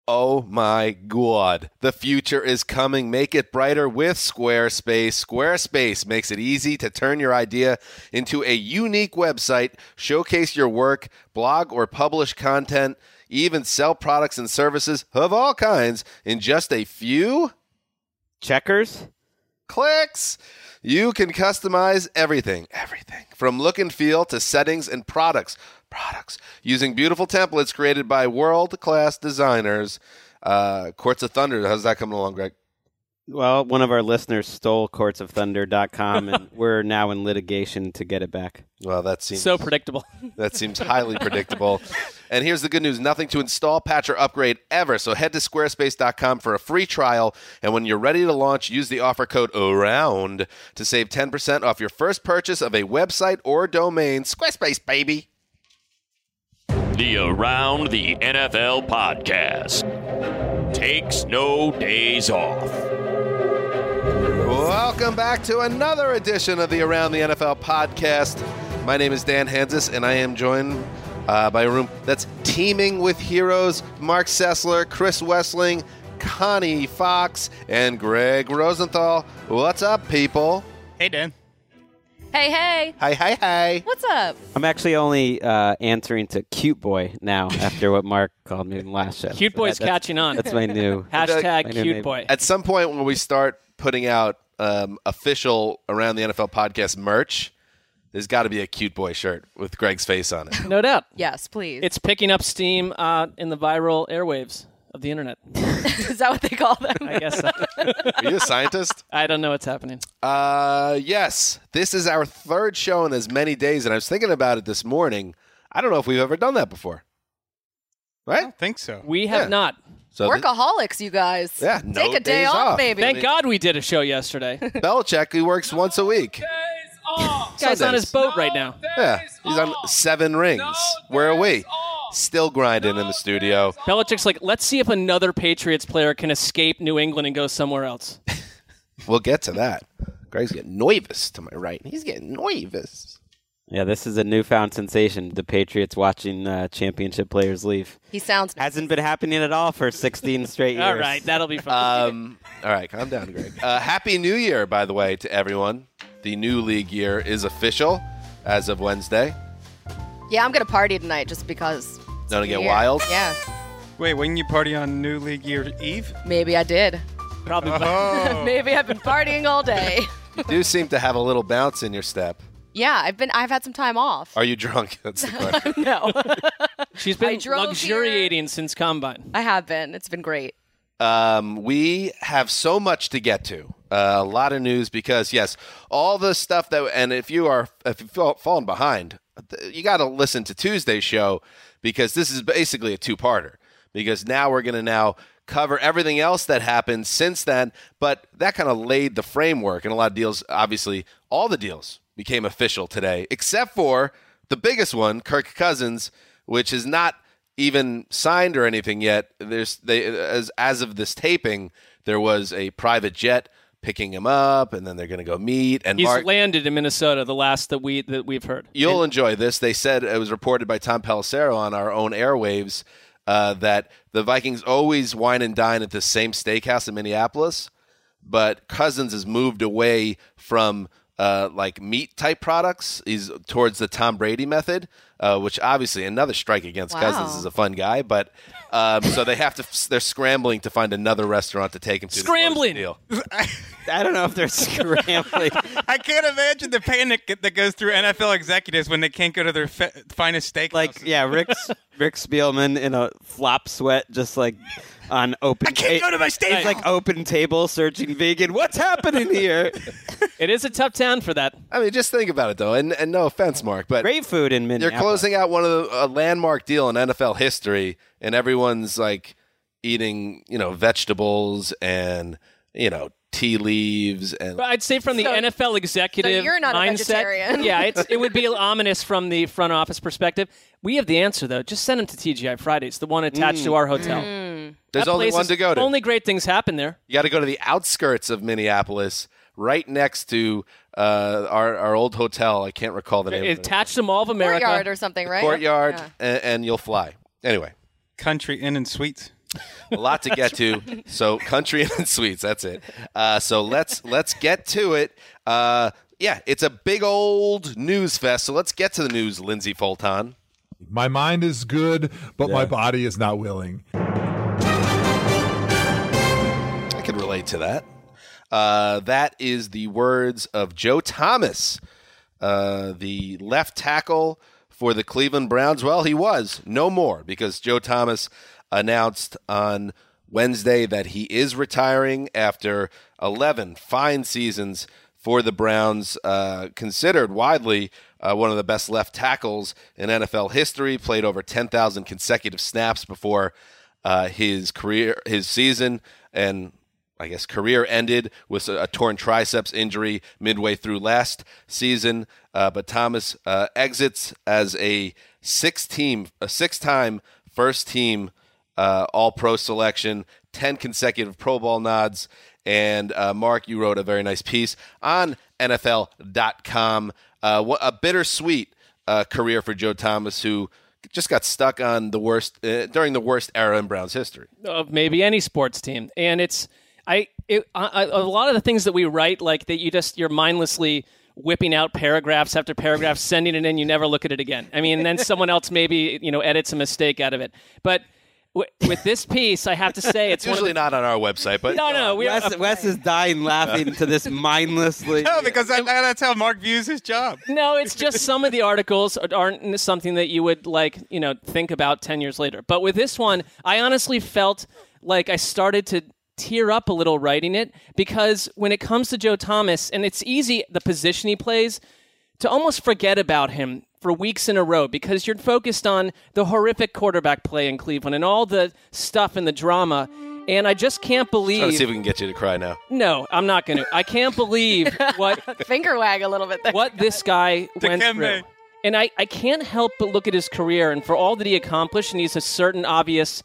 Oh my God. The future is coming. Make it brighter with Squarespace. Squarespace makes it easy to turn your idea into a unique website, showcase your work, blog or publish content, even sell products and services of all kinds in just a few checkers. Clicks. You can customize everything from look and feel to settings and products using beautiful templates created by world-class designers. Courts of Thunder, how's that coming along, Greg? Well, one of our listeners stole courtsofthunder.com, and we're now in litigation to get it back. Well, that seems so predictable. That seems highly predictable. And here's the good news. Nothing to install, patch, or upgrade ever. So head to squarespace.com for a free trial. And when you're ready to launch, use the offer code AROUND to save 10% off your first purchase of a website or domain. Squarespace, baby. The Around the NFL podcast takes no days off. Welcome back to another edition of the Around the NFL podcast. My name is Dan Hansis, and I am joined by a room that's teeming with heroes. Mark Sessler, Chris Wessling, Connie Fox, and Greg Rosenthal. What's up, people? Hey, Dan. Hey, hey. Hi. What's up? I'm actually only answering to Cute Boy now after what Mark called me in the last show. Cute Boy's catching on. That's my new hashtag my new Cute name. Boy. At some point when we start putting out official Around the NFL podcast merch, there's got to be a Cute Boy shirt with Greg's face on it. No doubt. Yes, please. It's picking up steam in the viral airwaves of the internet. Is that what they call them? I guess so. Are you a scientist? I don't know what's happening. Yes. This is our third show in as many days, and I was thinking about it this morning. I don't know if we've ever done that before. Right? I don't think so. We have not. So Workaholics, you guys. Yeah, no Take a day days off, off. baby. Thank God we did a show yesterday. Belichick, he works once a week. Guy's on his boat right now. Yeah, he's on 7 rings. Where are we? Still grinding in the studio. Belichick's like, let's see if another Patriots player can escape New England and go somewhere else. We'll get to that. Greg's getting nervous to my right. He's getting nervous. Yeah, this is a newfound sensation. The Patriots watching championship players leave. He sounds Hasn't been happening at all for 16 straight years. All right, that'll be fun. All right, calm down, Greg. Happy New Year, by the way, to everyone. The new league year is official as of Wednesday. Yeah, I'm going to party tonight just because. Don't get New Year. wild? Yeah. Wait, when you party on New League Year Eve? Maybe I did. Probably. Oh. Maybe I've been partying all day. You do seem to have a little bounce in your step. Yeah, I've had some time off. Are you drunk? That's the question. No. She's I been drove luxuriating since Combine. I have been. It's been great. We have so much to get to. A lot of news because, yes, all the stuff that, and if you've fallen behind, you got to listen to Tuesday's show because this is basically a two-parter. Because now we're going to cover everything else that happened since then, but that kind of laid the framework, and a lot of deals, obviously, all the deals became official today, except for the biggest one, Kirk Cousins, which is not even signed or anything yet. As of this taping, there was a private jet picking him up, and then they're going to go meet. And He's Mark, landed in Minnesota, the last that we've heard. you'll enjoy this. They said it was reported by Tom Pelissero on our own airwaves that the Vikings always wine and dine at the same steakhouse in Minneapolis, but Cousins has moved away from like meat type products. He's towards the Tom Brady method, which obviously another strike against Cousins is a fun guy, but so they're scrambling to find another restaurant to take him to. Scrambling. Deal. I don't know if they're scrambling. I can't imagine the panic that goes through NFL executives when they can't go to their finest steakhouse. Like, yeah, Rick Spielman in a flop sweat, just like on open. I can't go to my steakhouse. It's like open table searching vegan. What's happening here? It is a tough town for that. I mean, just think about it though, and no offense, Mark, but Great food in Minneapolis. you're closing out one of a landmark deal in NFL history, and everyone's like eating, vegetables and tea leaves and. But I'd say from the NFL executive so you're not mindset, a vegetarian. yeah, it would be ominous from the front office perspective. We have the answer though. Just send them to TGI Fridays, the one attached to our hotel. There's That only place one is- to go to. Only great things happen there. You got to go to the outskirts of Minneapolis, right next to our old hotel. I can't recall the name. of it. Attached to Mall of America. Courtyard or something, right? Courtyard, Yeah. and you'll fly. Anyway, Country Inn and Suites. A lot to get to. So country and sweets, that's it. So let's get to it. Yeah, it's a big old news fest. So let's get to the news, Lindsay Fulton. My mind is good, but my body is not willing. I can relate to that. That is the words of Joe Thomas, the left tackle for the Cleveland Browns. Well, he was no more because Joe Thomas announced on Wednesday that he is retiring after 11 fine seasons for the Browns, considered widely one of the best left tackles in NFL history, played over 10,000 consecutive snaps before his season, and I guess career ended with a torn triceps injury midway through last season. But Thomas exits as a six-time first-team All-Pro selection, 10 consecutive Pro Bowl nods. And Mark, you wrote a very nice piece on NFL.com. What a bittersweet career for Joe Thomas, who just got stuck on the worst during the worst era in Browns history of maybe any sports team. And a lot of the things that we write, like that you're mindlessly whipping out paragraphs after paragraph, sending it in, you never look at it again. I mean, and then someone else maybe edits a mistake out of it, but. With this piece, I have to say it's usually not on our website, but no. Wes is dying laughing to this mindlessly. No, because that's how Mark views his job. No, it's just some of the articles aren't something that you would think about 10 years later. But with this one, I honestly felt like I started to tear up a little writing it because when it comes to Joe Thomas, and it's easy the position he plays to almost forget about him for weeks in a row because you're focused on the horrific quarterback play in Cleveland and all the stuff and the drama. And I just can't believe... Trying to see if we can get you to cry now. No, I'm not going to. I can't believe what... Finger wag a little bit there. What this guy went through. And I can't help but look at his career and for all that he accomplished, and he's a certain obvious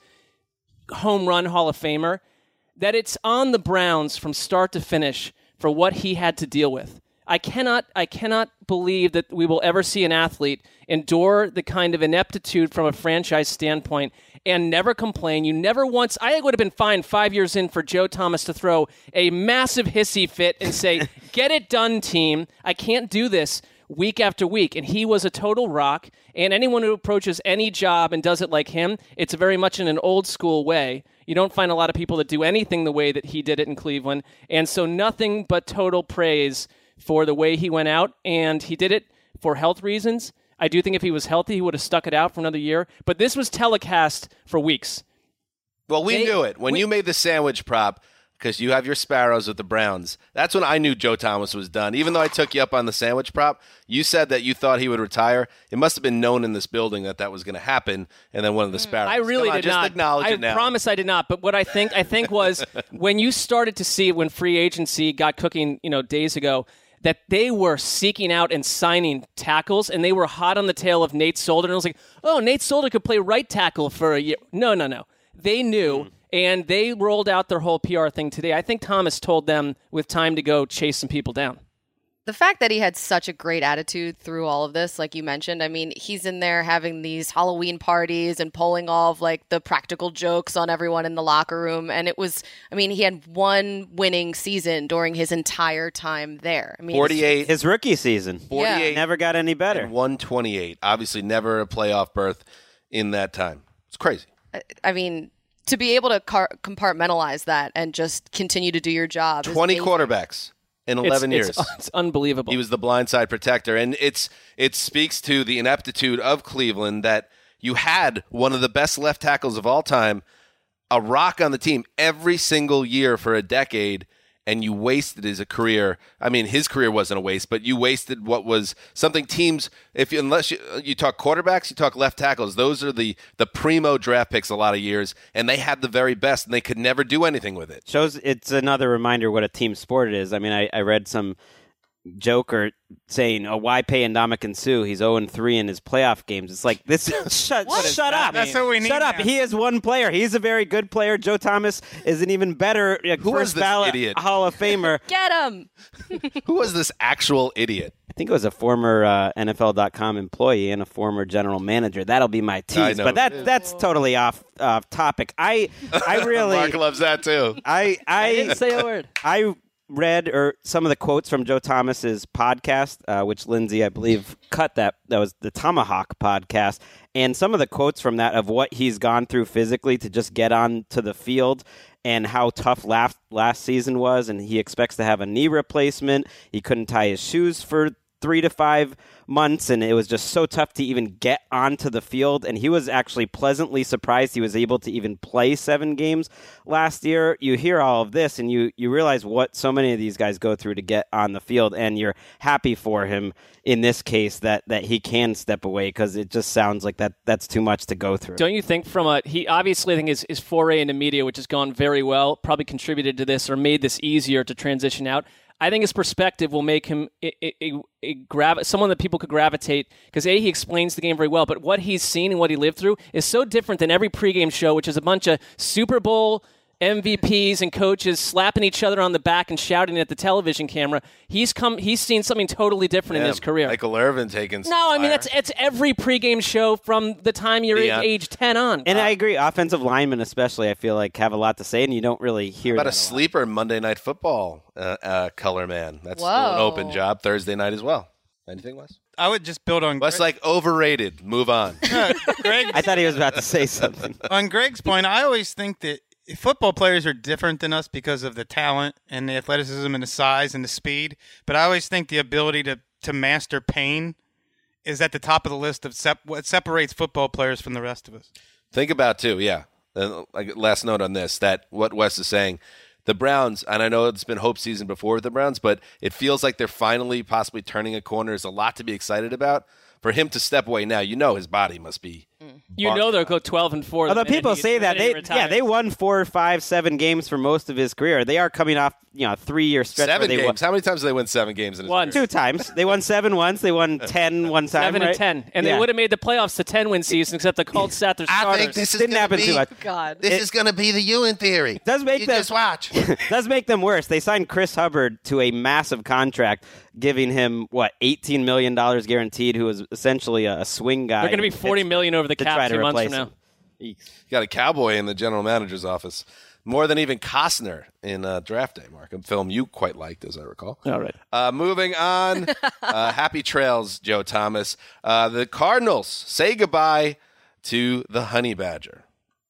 home run Hall of Famer, that it's on the Browns from start to finish for what he had to deal with. I cannot believe that we will ever see an athlete endure the kind of ineptitude from a franchise standpoint and never complain. You never once... I would have been fine 5 years in for Joe Thomas to throw a massive hissy fit and say, get it done, team. I can't do this week after week. And he was a total rock. And anyone who approaches any job and does it like him, it's very much in an old school way. You don't find a lot of people that do anything the way that he did it in Cleveland. And so nothing but total praise for the way he went out, and he did it for health reasons. I do think if he was healthy, he would have stuck it out for another year. But this was telecast for weeks. Well, we knew it. When you made the sandwich prop, because you have your Sparrows with the Browns, that's when I knew Joe Thomas was done. Even though I took you up on the sandwich prop, you said that you thought he would retire. It must have been known in this building that was going to happen, and then one of the Sparrows. I really did just not. Acknowledge it now. I promise I did not. But what I think was when you started to see when free agency got cooking, days ago, that they were seeking out and signing tackles, and they were hot on the tail of Nate Solder. And I was like, oh, Nate Solder could play right tackle for a year. No. They knew, and they rolled out their whole PR thing today. I think Thomas told them with time to go chase some people down. The fact that he had such a great attitude through all of this, like you mentioned, I mean, he's in there having these Halloween parties and pulling all of the practical jokes on everyone in the locker room. And he had one winning season during his entire time there. 48. His rookie season. 48. Never got any better. And 128. Obviously never a playoff berth in that time. It's crazy. To be able to compartmentalize that and just continue to do your job. 20 quarterbacks. In 11 years. It's unbelievable. He was the blindside protector. And it speaks to the ineptitude of Cleveland that you had one of the best left tackles of all time, a rock on the team every single year for a decade, and you wasted his career. His career wasn't a waste, but you wasted what was something teams, unless you talk quarterbacks, you talk left tackles, those are the primo draft picks a lot of years, and they had the very best, and they could never do anything with it. Shows it's another reminder what a team sport it is. I read some Joker saying, "Oh, why pay Ndamukong Suh? He's 0-3 in his playoff games." It's like this. Shut up! That's what we need. Shut up! Now. He is one player. He's a very good player. Joe Thomas is an even better first ballot idiot? Hall of Famer. Get him. Who was this actual idiot? I think it was a former NFL.com employee and a former general manager. That'll be my tease, but that's totally off topic. I really Mark loves that too. I didn't say a word. I read some of the quotes from Joe Thomas's podcast, which Lindsay, I believe, cut that. That was the Tomahawk podcast. And some of the quotes from that of what he's gone through physically to just get onto the field and how tough last season was. And he expects to have a knee replacement. He couldn't tie his shoes for 3 to 5 months, and it was just so tough to even get onto the field. And he was actually pleasantly surprised he was able to even play 7 games last year. You hear all of this, and you realize what so many of these guys go through to get on the field, and you're happy for him in this case that he can step away, because it just sounds like that's too much to go through. Don't you think he obviously, I think his foray into media, which has gone very well, probably contributed to this or made this easier to transition out. I think his perspective will make him someone that people could gravitate, because he explains the game very well, but what he's seen and what he lived through is so different than every pregame show, which is a bunch of Super Bowl MVPs and coaches slapping each other on the back and shouting at the television camera. He's seen something totally different in his career. Michael Irvin taking No, I mean it's every pregame show from the time you're age 10 on. And I agree, offensive linemen especially, I feel like have a lot to say, and you don't really hear about that a sleeper Monday Night Football color man. That's still an open job Thursday night as well. Anything, Wes? I would just build on Wes, like overrated. Move on. Greg. I thought he was about to say something. On Greg's point, I always think that football players are different than us because of the talent and the athleticism and the size and the speed. But I always think the ability to master pain is at the top of the list of what separates football players from the rest of us. Think about, too, like last note on this, that what Wes is saying, the Browns, and I know it's been hope season before with the Browns, but it feels like they're finally possibly turning a corner. There's a lot to be excited about. For him to step away now, his body must be. They'll go 12-4. Although people say that they won 4, 5, 7 games for most of his career. They are coming off 3-year stretch. 7 games. How many times did they win 7 games in his career? 2 times. They won 7 once. They won 10 one time. 7 and 10, and they would have made the playoffs the 10-win season, except the Colts sat their starters. I think this didn't happen too much. God, this is going to be the Ewan theory. Does make them just watch. Does make them worse. They signed Chris Hubbard to a massive contract, giving him $18 million guaranteed, who was essentially a swing guy. They're going to be $40 million over the cap 2 months from now. You got a cowboy in the general manager's office. More than even Costner in Draft Day, Mark, a film you quite liked, as I recall. All right. Moving on. Happy trails, Joe Thomas. The Cardinals say goodbye to the Honey Badger.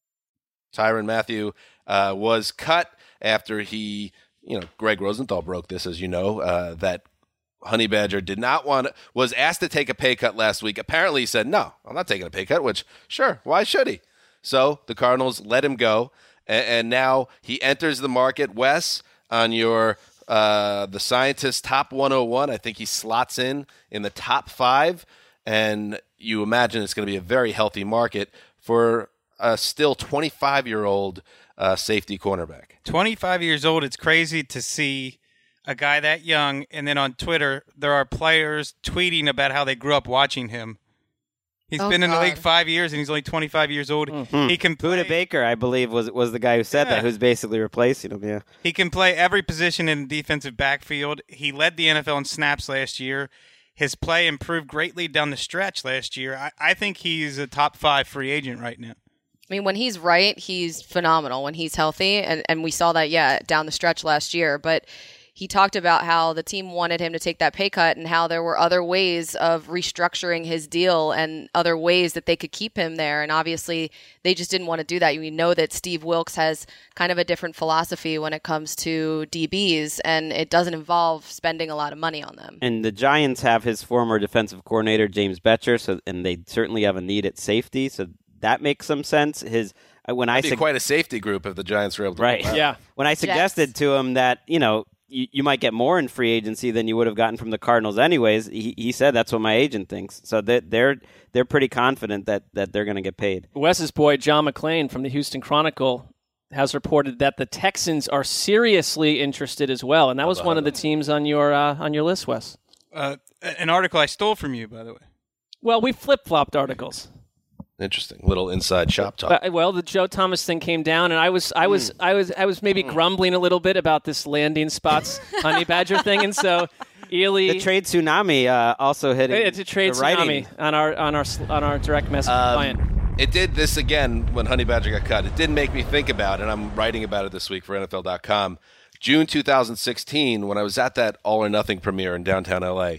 Tyrann Mathieu was cut after he, Greg Rosenthal broke this, as you know, that Honey Badger was asked to take a pay cut last week. Apparently he said, no, I'm not taking a pay cut, which, sure, why should he? So the Cardinals let him go, and now he enters the market. Wes, on your the Scientist Top 101, I think he slots in the top 5, and you imagine it's going to be a very healthy market for a still 25-year-old safety cornerback. 25 years old, it's crazy to see a guy that young, and then on Twitter, there are players tweeting about how they grew up watching him. He's been in the league 5 years, and he's only 25 years old. Mm-hmm. He can play. Buda Baker, I believe, was the guy who said that, who's basically replacing him. Yeah, he can play every position in the defensive backfield. He led the NFL in snaps last year. His play improved greatly down the stretch last year. I think he's a top 5 free agent right now. I mean, when he's right, he's phenomenal when he's healthy, and we saw that, down the stretch last year. But he talked about how the team wanted him to take that pay cut and how there were other ways of restructuring his deal and other ways that they could keep him there. And obviously, they just didn't want to do that. We know that Steve Wilks has kind of a different philosophy when it comes to DBs, and it doesn't involve spending a lot of money on them. And the Giants have his former defensive coordinator, James Betcher, and they certainly have a need at safety, so that makes some sense. It'd be quite a safety group if the Giants were able to. Right. Yeah. When I suggested to him that, you might get more in free agency than you would have gotten from the Cardinals anyways, he said that's what my agent thinks. So they're pretty confident that they're going to get paid. Wes's boy, John McClain from the Houston Chronicle, has reported that the Texans are seriously interested as well, and that was one of the teams on your list, Wes. An article I stole from you, by the way. Well, we flip-flopped articles. Interesting. Little inside shop talk. Well, the Joe Thomas thing came down, and I was maybe grumbling a little bit about this landing spots Honey Badger thing, and so Ely, the trade tsunami also hit. It's a trade tsunami on our direct message client. It did this again when Honey Badger got cut. It did make me think about, and I'm writing about it this week for NFL.com. June 2016, when I was at that All or Nothing premiere in downtown LA,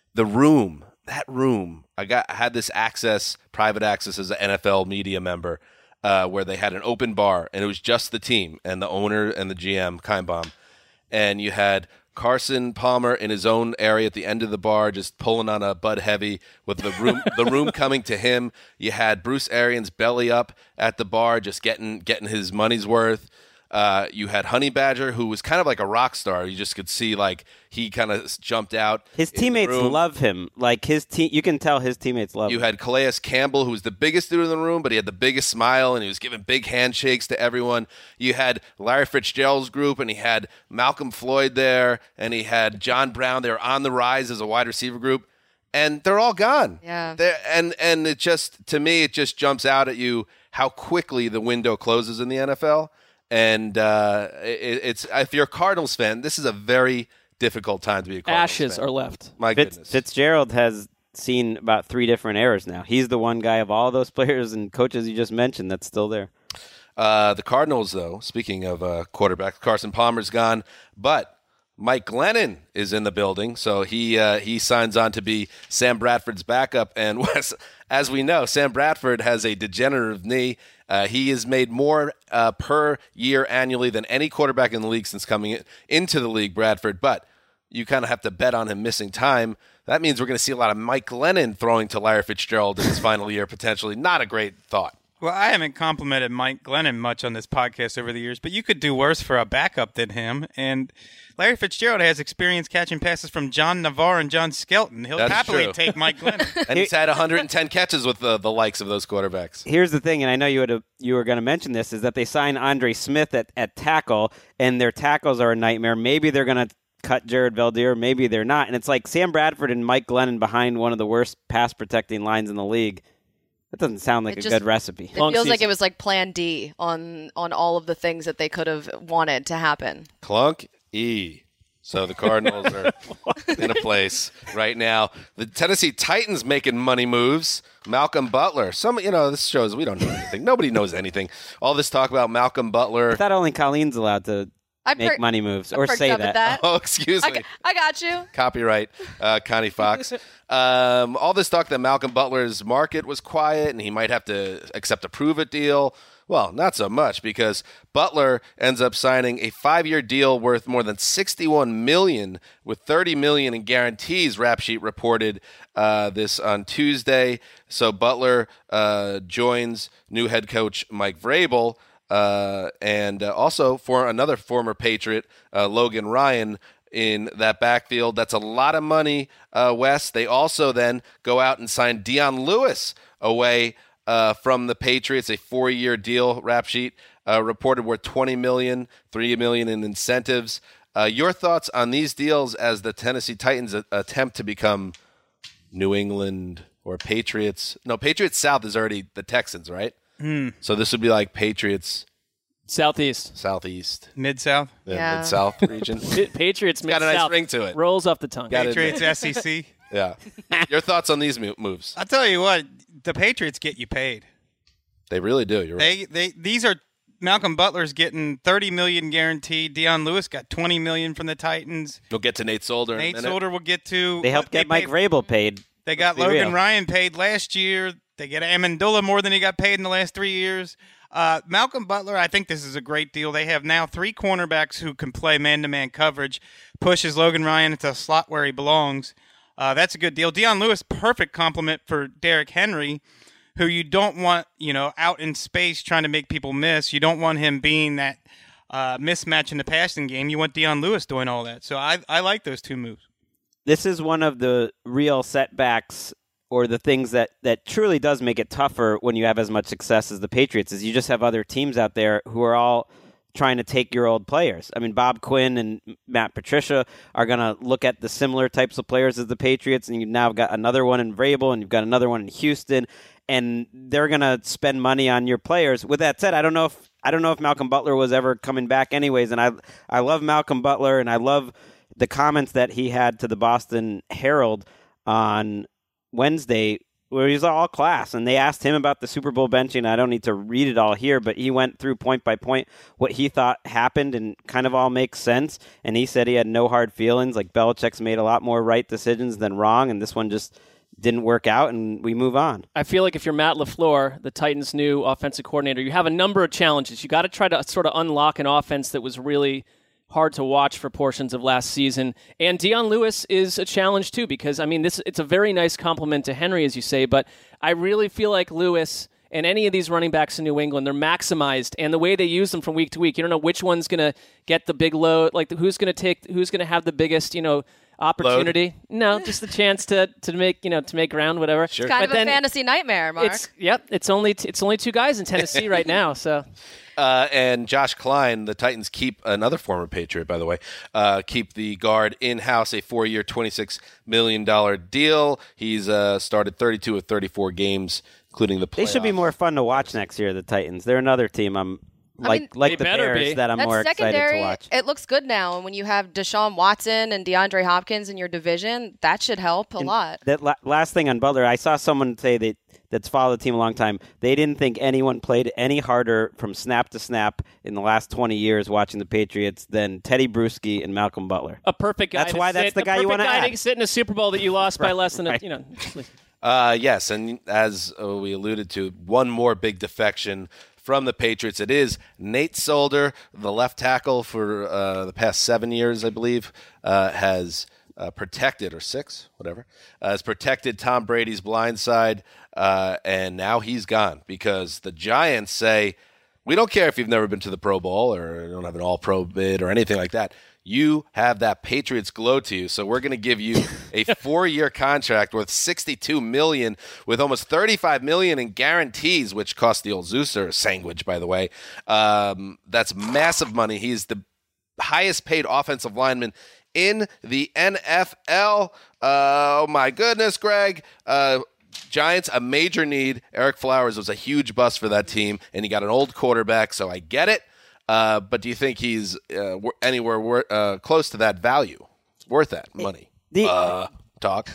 that room, I had this private access as an NFL media member, where they had an open bar, and it was just the team and the owner and the GM, Keimbaum. And you had Carson Palmer in his own area at the end of the bar, just pulling on a Bud Heavy with the room coming to him. You had Bruce Arians belly up at the bar, just getting his money's worth. You had Honey Badger, who was kind of like a rock star. You just could see like he kind of jumped out. His teammates love him. Like you can tell his teammates love him. You had Calais Campbell, who was the biggest dude in the room, but he had the biggest smile, and he was giving big handshakes to everyone. You had Larry Fitzgerald's group, and he had Malcolm Floyd there, and he had John Brown. They were on the rise as a wide receiver group, and they're all gone. Yeah. And it just, to me, it just jumps out at you how quickly the window closes in the NFL. And it's if you're a Cardinals fan, this is a very difficult time to be a Cardinals Ashes fan. are left. My goodness. Fitzgerald has seen about 3 different eras now. He's the one guy of all those players and coaches you just mentioned that's still there. The Cardinals, though, speaking of quarterback, Carson Palmer's gone, but Mike Glennon is in the building, so he signs on to be Sam Bradford's backup. And Wes, as we know, Sam Bradford has a degenerative knee. He has made more per year annually than any quarterback in the league since coming into the league, Bradford. But you kind of have to bet on him missing time. That means we're going to see a lot of Mike Glennon throwing to Larry Fitzgerald in his final year, potentially. Not a great thought. Well, I haven't complimented Mike Glennon much on this podcast over the years, but you could do worse for a backup than him. And Larry Fitzgerald has experience catching passes from John Navarre and John Skelton. He'll happily take Mike Glennon. And he's had 110 catches with the likes of those quarterbacks. Here's the thing, and I know you were going to mention this, is that they signed Andre Smith at tackle, and their tackles are a nightmare. Maybe they're going to cut Jared Veldheer, maybe they're not. And it's like Sam Bradford and Mike Glennon behind one of the worst pass-protecting lines in the league. That doesn't sound like a good recipe. It feels like it was like Plan D on all of the things that they could have wanted to happen. Clunk E. So the Cardinals are in a place right now. The Tennessee Titans making money moves. Malcolm Butler. This shows we don't know anything. Nobody knows anything. All this talk about Malcolm Butler. I thought only Colleen's allowed to make money moves or say that. Oh, excuse me. I got you. Copyright, Connie Fox. All this talk that Malcolm Butler's market was quiet and he might have to accept a prove-it deal. Well, not so much, because Butler ends up signing a 5-year deal worth more than $61 million with $30 million in guarantees. Rap Sheet reported this on Tuesday. So Butler joins new head coach Mike Vrabel. And also for another former Patriot, Logan Ryan, in that backfield. That's a lot of money, Wes. They also then go out and sign Dion Lewis away from the Patriots, a 4-year deal. Rap Sheet reported worth $20 million, $3 million in incentives. Your thoughts on these deals as the Tennessee Titans attempt to become New England or Patriots? No, Patriots South is already the Texans, right? So this would be like Patriots Southeast, Mid-South, Yeah. Mid-South region. Patriots Got a Mid-South. nice ring to it. Rolls off the tongue. Got it. Patriots SEC. Yeah. Your thoughts on these moves? I'll tell you what, the Patriots get you paid. They really do. You're right. These are Malcolm Butler's getting $30 million guaranteed. Dion Lewis got $20 million from the Titans. We'll get to Nate Solder. in a Nate minute. Solder will get to. They helped get Mike Vrabel paid. They got Let's be Logan real. Ryan paid last year. They get Amendola more than he got paid in the last 3 years. Malcolm Butler, I think this is a great deal. They have now 3 cornerbacks who can play man-to-man coverage, pushes Logan Ryan into a slot where he belongs. That's a good deal. Dion Lewis, perfect complement for Derrick Henry, who you don't want, out in space trying to make people miss. You don't want him being that mismatch in the passing game. You want Dion Lewis doing all that. So I like those 2 moves. This is one of the real setbacks or the things that truly does make it tougher when you have as much success as the Patriots is you just have other teams out there who are all trying to take your old players. I mean, Bob Quinn and Matt Patricia are going to look at the similar types of players as the Patriots, and you've now got another one in Vrabel, and you've got another one in Houston, and they're going to spend money on your players. With that said, I don't know if Malcolm Butler was ever coming back anyways, and I love Malcolm Butler, and I love the comments that he had to the Boston Herald on Wednesday, where he was all class, and they asked him about the Super Bowl benching. I don't need to read it all here, but he went through point by point what he thought happened and kind of all makes sense, and he said he had no hard feelings, like Belichick's made a lot more right decisions than wrong, and this one just didn't work out, and we move on. I feel like if you're Matt LaFleur, the Titans' new offensive coordinator, you have a number of challenges. You got to try to sort of unlock an offense that was really hard to watch for portions of last season. And Dion Lewis is a challenge too, because, I mean, it's a very nice compliment to Henry, as you say, but I really feel like Lewis and any of these running backs in New England, they're maximized, and the way they use them from week to week, you don't know which one's going to get the big load, like who's going to have the biggest, opportunity. Load. No, just the chance to make ground, whatever. Sure. It's kind of a fantasy nightmare, Mark. It's only two guys in Tennessee right now, so. And Josh Klein, the Titans keep another former Patriot, by the way, keep the guard in-house, a 4-year, $26 million deal. He's started 32 of 34 games, including the playoffs. They should be more fun to watch next year, the Titans. They're another team like the Bears that I'm more excited to watch. It looks good now, and when you have Deshaun Watson and DeAndre Hopkins in your division, that should help a lot. That last thing on Butler, I saw someone say that's followed the team a long time. They didn't think anyone played any harder from snap to snap in the last 20 years watching the Patriots than Teddy Bruschi and Malcolm Butler. A perfect guy. That's why that's the guy you want to add. To sit in a Super Bowl that you lost by less than Yes, and as we alluded to, one more big defection from the Patriots. It is Nate Solder, the left tackle for the past 7 years, I believe, has protected, or 6, whatever, has protected Tom Brady's blind side, and now he's gone because the Giants say, we don't care if you've never been to the Pro Bowl or don't have an all-pro bid or anything like that. You have that Patriots glow to you, so we're going to give you a 4-year contract worth $62 million with almost $35 million in guarantees, which cost the old Zeuser a sandwich, by the way. That's massive money. He's the highest paid offensive lineman in the NFL. Oh, my goodness, Greg. Giants, a major need. Eric Flowers was a huge bust for that team, and he got an old quarterback, so I get it. But do you think he's anywhere close to that value? Worth that money? Talk.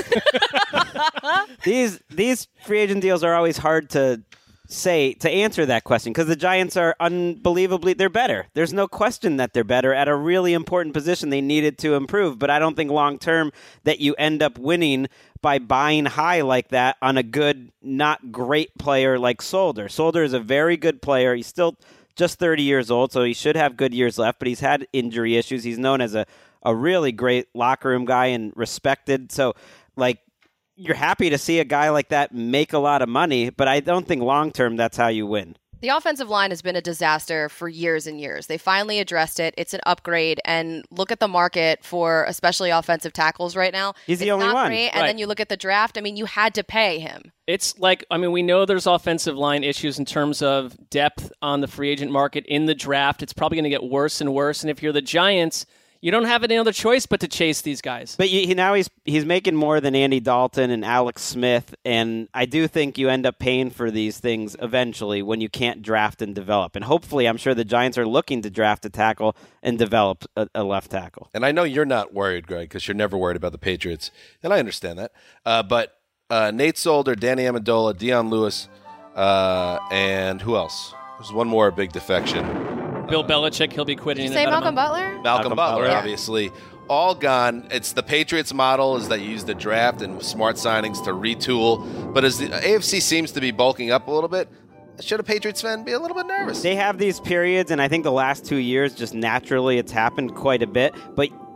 These free agent deals are always hard to answer that question because the Giants are unbelievably, they're better. There's no question that they're better at a really important position they needed to improve, but I don't think long term that you end up winning by buying high like that on a good, not great player like Solder. Solder is a very good player. He's still just 30 years old, so he should have good years left, but he's had injury issues. He's known as a really great locker room guy and respected. So, you're happy to see a guy like that make a lot of money, but I don't think long-term that's how you win. The offensive line has been a disaster for years and years. They finally addressed it. It's an upgrade. And look at the market for especially offensive tackles right now. He's the only one. Great. And then you look at the draft. I mean, you had to pay him. It's we know there's offensive line issues in terms of depth on the free agent market in the draft. It's probably going to get worse and worse. And if you're the Giants, you don't have any other choice but to chase these guys. But now he's making more than Andy Dalton and Alex Smith, and I do think you end up paying for these things eventually when you can't draft and develop. And hopefully, I'm sure the Giants are looking to draft a tackle and develop a left tackle. And I know you're not worried, Greg, because you're never worried about the Patriots, and I understand that. But Nate Solder, Danny Amendola, Dion Lewis, and who else? There's one more big defection. Bill Belichick, he'll be quitting. Did you say Malcolm Butler? Malcolm Butler, obviously. All gone. It's the Patriots model is that you use the draft and smart signings to retool. But as the AFC seems to be bulking up a little bit, should a Patriots fan be a little bit nervous? They have these periods, and I think the last 2 years, just naturally, it's happened quite a bit. But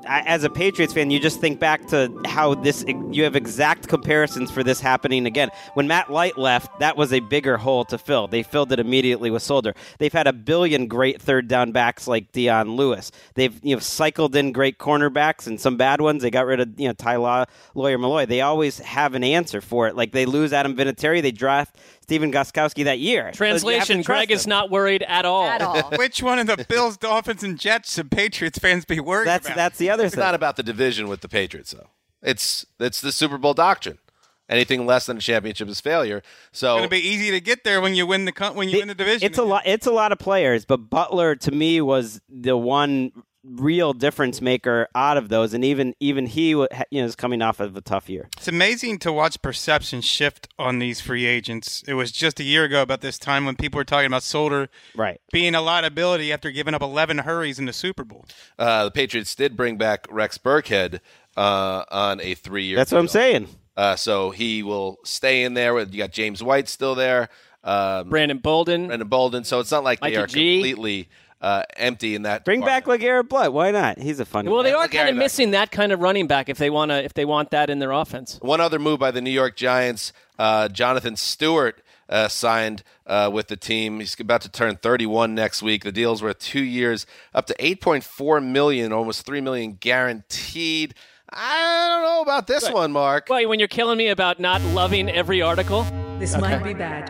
as a Patriots fan, you just think back to how you have exact comparisons for this happening again. When Matt Light left, that was a bigger hole to fill. They filled it immediately with Solder. They've had a billion great third down backs like Dion Lewis. They've cycled in great cornerbacks and some bad ones. They got rid of Ty Lawyer Malloy. They always have an answer for it. Like they lose Adam Vinatieri, they draft Stephen Gostkowski that year. Translation, so Greg is not worried at all. Which one of the Bills, Dolphins, and Jets should Patriots fans be worried about? That's the other It's thing. not about the division with the Patriots, though. It's the Super Bowl doctrine. Anything less than a championship is failure. So It's going to be easy to get there when you win the division. It's a lot of players, but Butler to me was the one real difference maker out of those, and even he is coming off of a tough year. It's amazing to watch perception shift on these free agents. It was just a year ago about this time when people were talking about Solder being a liability after giving up 11 hurries in the Super Bowl. The Patriots did bring back Rex Burkhead on a 3-year That's deal. what I'm saying. So he will stay in there. You got James White still there. Brandon Bolden. So it's not like Mikey they are G. completely empty in that Bring back LeGarrette Blount. Why not? He's a fun guy. Well, they are LeGarrette kind of back. missing that kind of running back if they want that in their offense. One other move by the New York Giants, Jonathan Stewart signed with the team. He's about to turn 31 next week. The deal's worth 2 years, up to $8.4 million, almost $3 million guaranteed. I don't know about this one, Mark. Well, when you're killing me about not loving every article. This might be bad.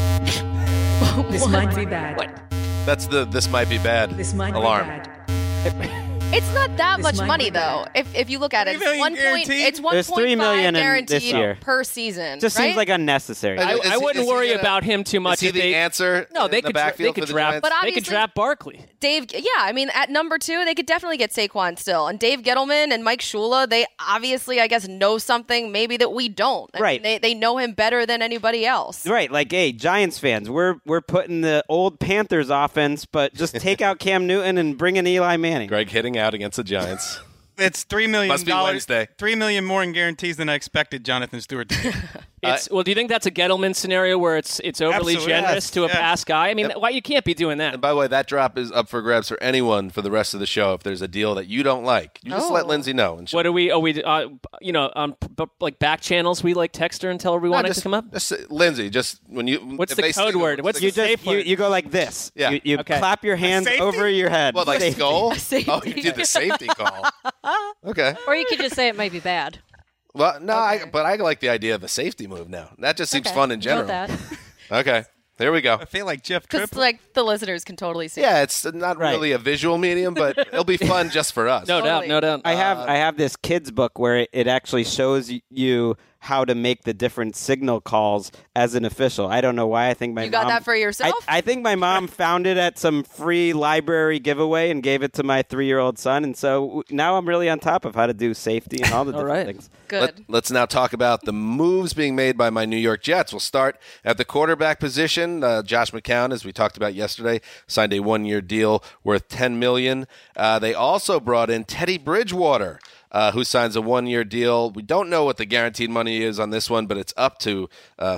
This might be bad. That's the "this might be bad" This might alarm. be bad. It's not that This much might money, be though. bad. If you look at it, $3 million guaranteed? it's There's $3 $1.5 million in guaranteed this year. per season. Just right? seems like unnecessary. I- I wouldn't is he worry gonna- about him too much. Is he if the they, answer? No, they in the could backfield they for could the draft. Giants? But They could obviously- draft Barkley. Dave, I mean, at number 2, they could definitely get Saquon still. And Dave Gettleman and Mike Shula, they obviously, I guess, know something maybe that we don't. I Right. mean, they know him better than anybody else. Right, like, hey, Giants fans, we're putting the old Panthers offense, but just take out Cam Newton and bring in Eli Manning. Greg hitting out against the Giants. It's $3 million. Must be Wednesday. $3 million more in guarantees than I expected Jonathan Stewart to get. Well, do you think that's a Gettleman scenario where it's overly Absolutely. generous Yes. to a Yeah. pass guy? I mean, why you can't be doing that? And by the way, that drop is up for grabs for anyone for the rest of the show. If there's a deal that you don't like, you just let Lindsay know. And What are we? On like back channels, we like text her and tell her we want it to come up. Lindsay, just when you. What's if the they code see word? What's You the safe just word? you go like this. Yeah. You Okay. clap your hands safety? over your head. What, like Safety. skull? Safety. Oh, you did the safety call. Okay. Or you could just say it might be bad. Well, no, but I like the idea of a safety move now. That just seems Okay. fun in general. Note that. Okay. There we go. I feel like Jeff Because, Triplett. like, the listeners can totally see. Yeah, it's not Right. really a visual medium, but it'll be fun just for us. No doubt, Totally. no doubt. I have this kids book where it actually shows you how to make the different signal calls as an official. I don't know why. I think my You got mom, that for yourself? I think my mom found it at some free library giveaway and gave it to my 3-year-old son, and so now I'm really on top of how to do safety and all the different right. things. Good. Let's now talk about the moves being made by my New York Jets. We'll start at the quarterback position. Josh McCown, as we talked about yesterday, signed a 1-year deal worth $10 million. They also brought in Teddy Bridgewater, who signs a 1-year deal. We don't know what the guaranteed money is on this one, but it's up to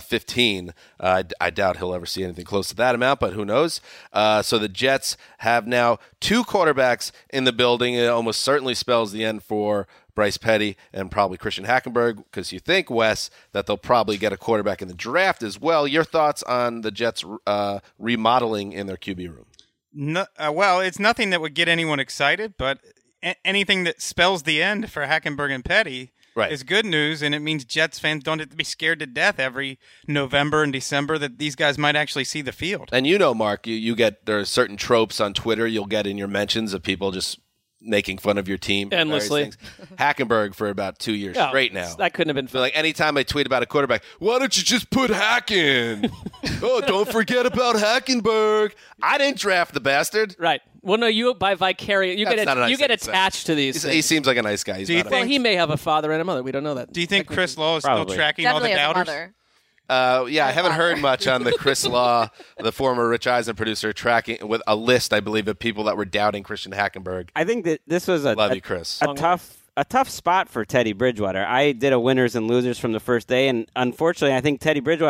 15. I doubt he'll ever see anything close to that amount, but who knows? So the Jets have now 2 quarterbacks in the building. It almost certainly spells the end for Bryce Petty and probably Christian Hackenberg, because you think, Wes, that they'll probably get a quarterback in the draft as well. Your thoughts on the Jets remodeling in their QB room? No, well, it's nothing that would get anyone excited, but anything that spells the end for Hackenberg and Petty Right. is good news, and it means Jets fans don't have to be scared to death every November and December that these guys might actually see the field. And you know, Mark, you get, there are certain tropes on Twitter you'll get in your mentions of people just making fun of your team. Endlessly. various things. Hackenberg for about 2 years Yeah, straight now. That couldn't have been So fun. like anytime I tweet about a quarterback, why don't you just put Hack in? Oh, don't forget about Hackenberg. I didn't draft the bastard. Right. Well, no, you by vicarious, you That's get not a nice you get thing to say. attached to these. He things. seems like a nice guy. He's Do you not a- Well, think- he may have a father and a mother. We don't know that. Do you think Chris Law is still Probably. tracking all the Definitely as a doubters? mother. Yeah, I haven't heard much on the Chris Law, the former Rich Eisen producer, tracking with a list, I believe, of people that were doubting Christian Hackenberg. I think that this was Love you, Chris. a tough spot for Teddy Bridgewater. I did a winners and losers from the first day, and unfortunately, I think Teddy Bridgewater is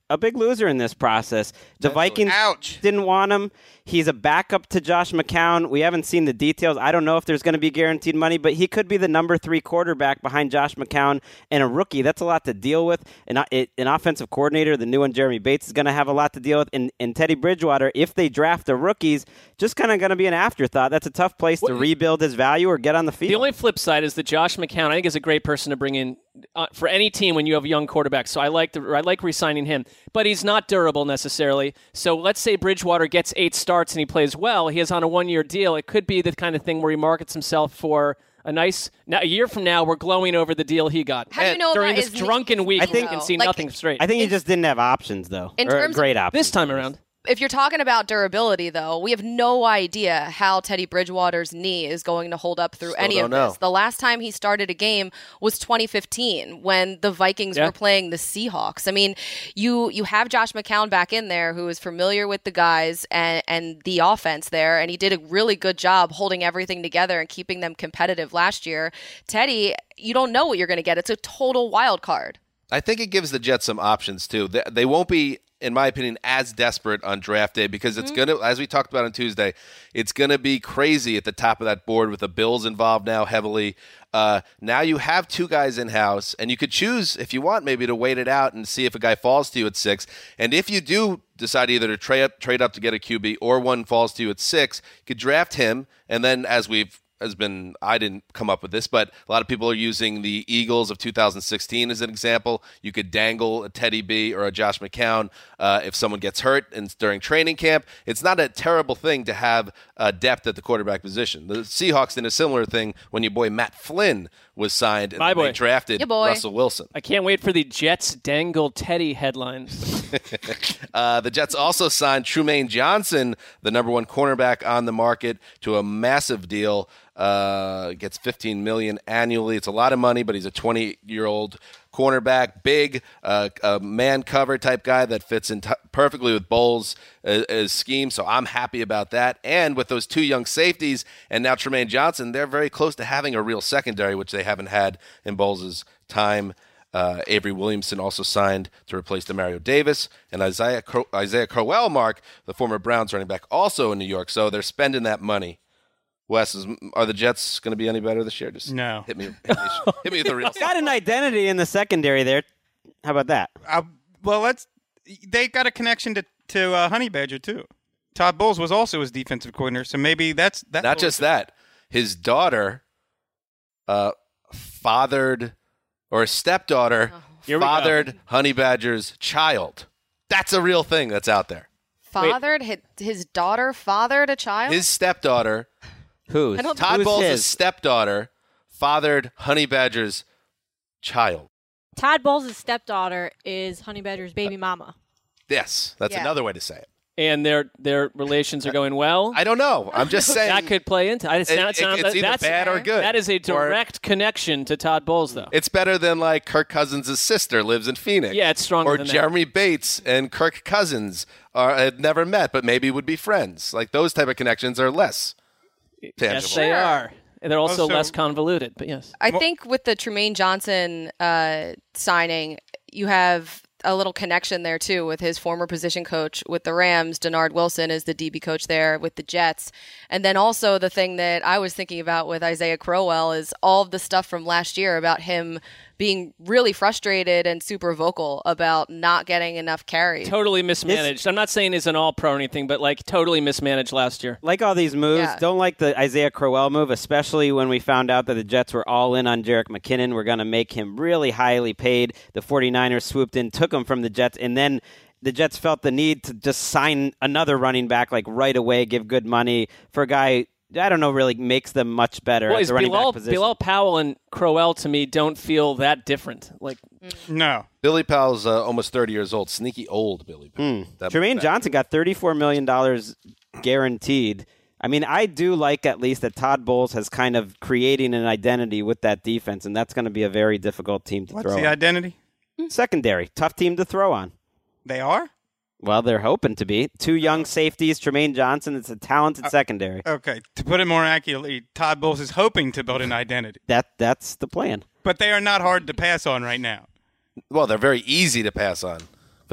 a big loser in this process. The Vikings didn't want him. He's a backup to Josh McCown. We haven't seen the details. I don't know if there's going to be guaranteed money, but he could be the number 3 quarterback behind Josh McCown and a rookie. That's a lot to deal with. An offensive coordinator, the new one, Jeremy Bates, is going to have a lot to deal with. And Teddy Bridgewater, if they draft the rookies, just kind of going to be an afterthought. That's a tough place to rebuild his value or get on the field. The only flip side is that Josh McCown, I think, is a great person to bring in for any team when you have a young quarterback. So I like re-signing him. But he's not durable necessarily. So let's say Bridgewater gets 8 starts and he plays well. He is on a 1-year deal. It could be the kind of thing where he markets himself for a year from now, we're glowing over the deal he got. How do you know during about this drunken week? You can see nothing straight. I think he just didn't have options, though. In terms great options this time around. If you're talking about durability, though, we have no idea how Teddy Bridgewater's knee is going to hold up through any of this. The last time he started a game was 2015 when the Vikings were playing the Seahawks. I mean, you have Josh McCown back in there who is familiar with the guys and the offense there, and he did a really good job holding everything together and keeping them competitive last year. Teddy, you don't know what you're going to get. It's a total wild card. I think it gives the Jets some options, too. They won't be, in my opinion, as desperate on draft day because it's going to, as we talked about on Tuesday, it's going to be crazy at the top of that board with the Bills involved now heavily. Now you have 2 guys in-house, and you could choose, if you want, maybe to wait it out and see if a guy falls to you at 6. And if you do decide either to trade up to get a QB or one falls to you at 6, you could draft him, and then I didn't come up with this, but a lot of people are using the Eagles of 2016 as an example. You could dangle a Teddy B or a Josh McCown if someone gets hurt during training camp. It's not a terrible thing to have depth at the quarterback position. The Seahawks did a similar thing when your boy Matt Flynn was signed and they drafted Russell Wilson. I can't wait for the Jets dangle Teddy headlines. The Jets also signed Trumaine Johnson, the number 1 cornerback on the market, to a massive deal. Gets $15 million annually. It's a lot of money, but he's a 20-year-old cornerback, big, man cover type guy that fits in perfectly with Bowles' scheme. So I'm happy about that. And with those 2 young safeties and now Trumaine Johnson, they're very close to having a real secondary, which they haven't had in Bowles' time. Avery Williamson also signed to replace Demario Davis, and Isaiah Crowell, Mark, the former Browns running back, also in New York. So they're spending that money. Wes, are the Jets going to be any better this year? Just no. Hit me with the real stuff. Got an identity in the secondary there. How about that? They got a connection to Honey Badger too. Todd Bowles was also his defensive coordinator, so maybe that's not just that. His daughter, fathered or stepdaughter, fathered Honey Badger's child. That's a real thing that's out there. His daughter fathered a child? His stepdaughter. Who's? Todd Bowles' stepdaughter fathered Honey Badger's child. Todd Bowles' stepdaughter is Honey Badger's baby mama. Yes, that's another way to say it. And their relations are going well? I don't know. I'm just saying. That could play into it. It's either bad or good. That is a direct connection to Todd Bowles, though. It's better than like Kirk Cousins' sister lives in Phoenix. Yeah, it's stronger than Jeremy Bates and Kirk Cousins had never met, but maybe would be friends. Like those type of connections are less tangible. Yes, they are. And they're also less convoluted, but yes. I think with the Trumaine Johnson signing, you have a little connection there too with his former position coach with the Rams. Denard Wilson is the DB coach there with the Jets. And then also the thing that I was thinking about with Isaiah Crowell is all of the stuff from last year about him being really frustrated and super vocal about not getting enough carries. Totally mismanaged. I'm not saying he's an all-pro or anything, but like totally mismanaged last year. Like all these moves, don't like the Isaiah Crowell move, especially when we found out that the Jets were all in on Jerick McKinnon. We're going to make him really highly paid. The 49ers swooped in, took him from the Jets, and then the Jets felt the need to just sign another running back like right away, give good money for a guy I don't know really makes them much better at the running back position. Bilal Powell and Crowell, to me, don't feel that different. No. Billy Powell's almost 30 years old. Sneaky old Billy Powell. Trumaine Johnson got $34 million guaranteed. I mean, I do like at least that Todd Bowles has kind of creating an identity with that defense, and that's going to be a very difficult team to throw on. What's the identity? Secondary. Tough team to throw on. They are? Well, they're hoping to be. 2 young safeties, Trumaine Johnson. It's a talented secondary. Okay. To put it more accurately, Todd Bowles is hoping to build an identity. That's the plan. But they are not hard to pass on right now. Well, they're very easy to pass on for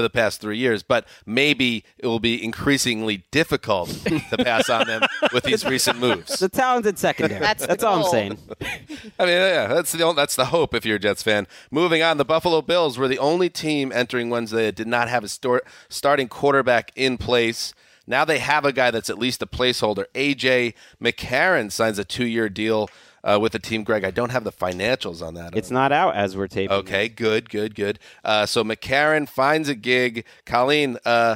for the past 3 years, but maybe it will be increasingly difficult to pass on them with these recent moves. The talented secondary. That's all I'm saying. I mean, yeah, that's the hope if you're a Jets fan. Moving on, the Buffalo Bills were the only team entering Wednesday that did not have a starting quarterback in place. Now they have a guy that's at least a placeholder. A.J. McCarron signs a 2-year deal with the team. Greg, I don't have the financials on that. It's not out as we're taping. Okay, good. So McCarron finds a gig. Colleen, not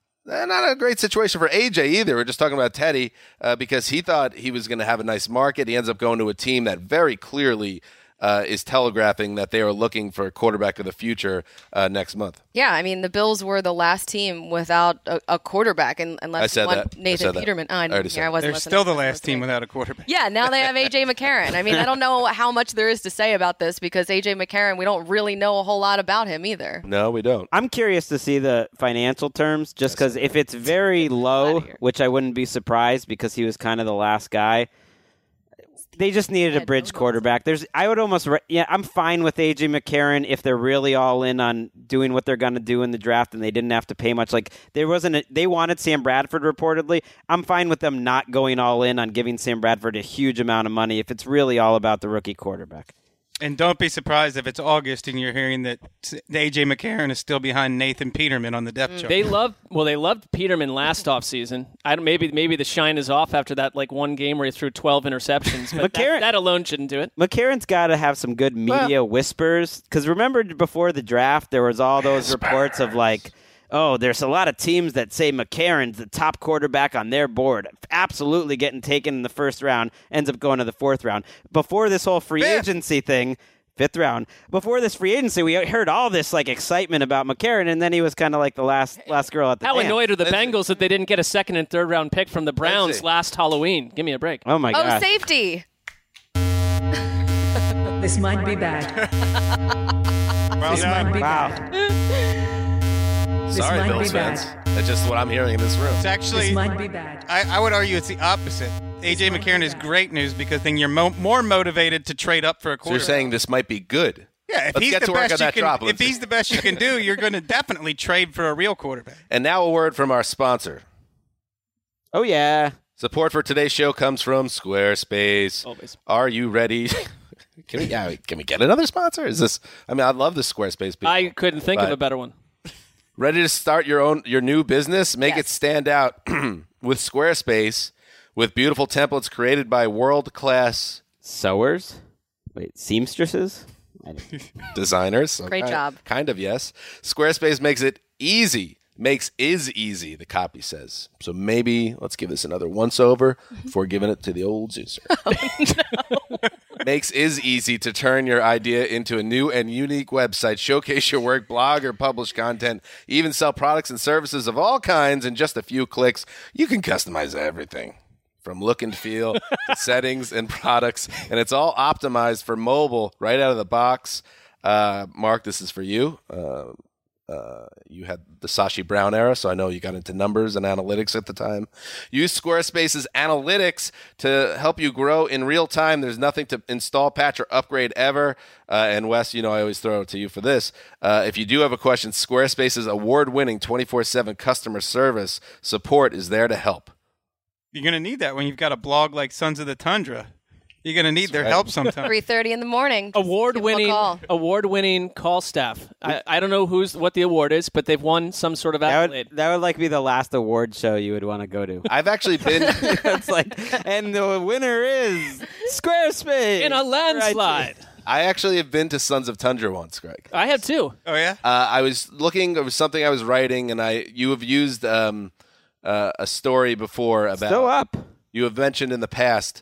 a great situation for AJ either. We're just talking about Teddy because he thought he was going to have a nice market. He ends up going to a team that very clearly is telegraphing that they are looking for a quarterback of the future next month. Yeah, I mean, the Bills were the last team without a quarterback, unless you want Nathan Peterman. Oh, I wasn't They're listening. still the last team without a quarterback. Yeah, now they have A.J. McCarron. I mean, I don't know how much there is to say about this because A.J. McCarron, we don't really know a whole lot about him either. No, we don't. I'm curious to see the financial terms just because if it's very low, which I wouldn't be surprised because he was kind of the last guy, they just needed a bridge quarterback. I'm fine with A.J. McCarron if they're really all in on doing what they're going to do in the draft and they didn't have to pay much. Like they wanted Sam Bradford reportedly. I'm fine with them not going all in on giving Sam Bradford a huge amount of money if it's really all about the rookie quarterback. And don't be surprised if it's August and you're hearing that A.J. McCarron is still behind Nathan Peterman on the depth chart. They loved Peterman last offseason. Maybe the shine is off after that one game where he threw 12 interceptions. But that alone shouldn't do it. McCarron's got to have some good media whispers because remember before the draft there was all those reports of there's a lot of teams that say McCarron's the top quarterback on their board. Absolutely getting taken in the first round, ends up going to the fourth round. Before this whole free agency thing, fifth round, before this free agency, we heard all this excitement about McCarron, and then he was kind of like the last girl at the How dance. annoyed are the Bengals that they didn't get a second and third round pick from the Browns last Halloween? Give me a break. Oh, my God. Oh, safety. This might be bad. Well This might be bad. Sorry, might Bills be bad. fans. That's just what I'm hearing in this room. It's actually, This might be bad. I would argue it's the opposite. A.J. McCarron is great news because then you're more motivated to trade up for a So quarterback. you're saying this might be good? Yeah, if Let's he's get the to work best on that you drop, can, if Lindsay. he's the best you can do, you're going to definitely trade for a real quarterback. And now a word from our sponsor. Oh, yeah. Support for today's show comes from Squarespace. Always. Are you ready? Can we get another sponsor? I love the Squarespace people. I couldn't think of a better one. Ready to start your new business? Make it stand out with Squarespace with beautiful templates created by world-class Sewers? Wait, seamstresses? designers. Great job. Kind of, yes. Squarespace makes it easy. Makes is easy, the copy says. So maybe let's give this another once-over before giving it to the old Zeuser. Makes is easy to turn your idea into a new and unique website, showcase your work, blog or publish content, even sell products and services of all kinds in just a few clicks. You can customize everything from look and feel to settings and products, and it's all optimized for mobile right out of the box. Mark, this is for you. You had the Sashi Brown era, so I know you got into numbers and analytics at the time. Use Squarespace's analytics to help you grow in real time. There's nothing to install, patch, or upgrade ever. And Wes, I always throw it to you for this. If you do have a question, Squarespace's award-winning 24/7 customer service support is there to help. You're going to need that when you've got a blog like Sons of the Tundra. You're going to need their help sometime. 3:30 in the morning. Award-winning call staff. I don't know what the award is, but they've won some sort of accolade. That would be the last award show you would want to go to. I've actually been... It's and the winner is Squarespace. In a landslide. I actually have been to Sons of Tundra once, Greg. I have too. Oh, yeah? I was looking, it was something I was writing, and you have used a story before about... Still up. You have mentioned in the past...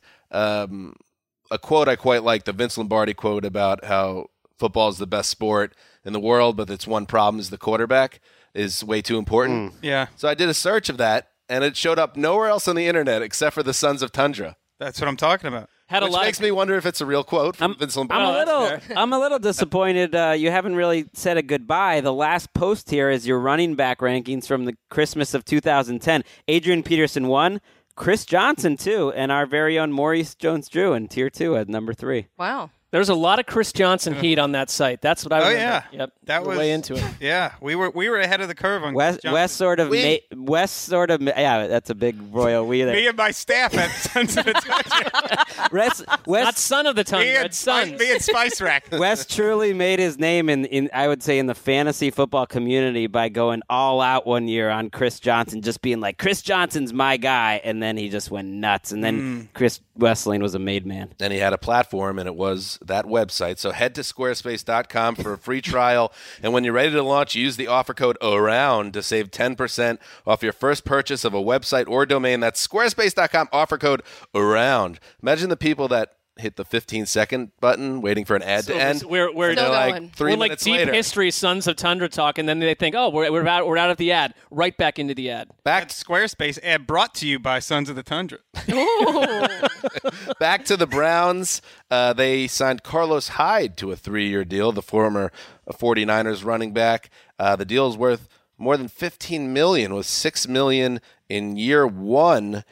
a quote I quite like, the Vince Lombardi quote about how football is the best sport in the world, but its one problem is the quarterback is way too important. Yeah. So I did a search of that, and it showed up nowhere else on the internet except for the Sons of Tundra. That's what I'm talking about. Which makes me wonder if it's a real quote from Vince Lombardi. I'm a little disappointed. You haven't really said a goodbye. The last post here is your running back rankings from the Christmas of 2010. Adrian Peterson 1. Chris Johnson, 2, and our very own Maurice Jones-Drew in Tier 2 at number 3. Wow. There's a lot of Chris Johnson heat on that site. That's what I remember. Oh yeah, Yep. that was way into it. Yeah, we were ahead of the curve on Wes sort of. Yeah, that's a big royal we there. Me and my staff at Sons of the Tundra. Not Son of the Tundra. It's Sons. Me and Spice Rack. Wes truly made his name in I would say in the fantasy football community by going all out one year on Chris Johnson, just being like, Chris Johnson's my guy, and then he just went nuts. And then Chris Wesseling was a made man. And he had a platform, and it was that website. So head to squarespace.com for a free trial. And when you're ready to launch, use the offer code AROUND to save 10% off your first purchase of a website or domain. That's squarespace.com, offer code AROUND. Imagine the people that hit the 15-second button waiting for an ad to end. We're like 3 minutes deep later. history Sons of Tundra talk, and then they think, oh, we're out of the ad. Right back into the ad. That Squarespace ad brought to you by Sons of the Tundra. Back to the Browns. They signed Carlos Hyde to a 3-year deal, the former 49ers running back. The deal is worth more than $15 million, with $6 million in year one.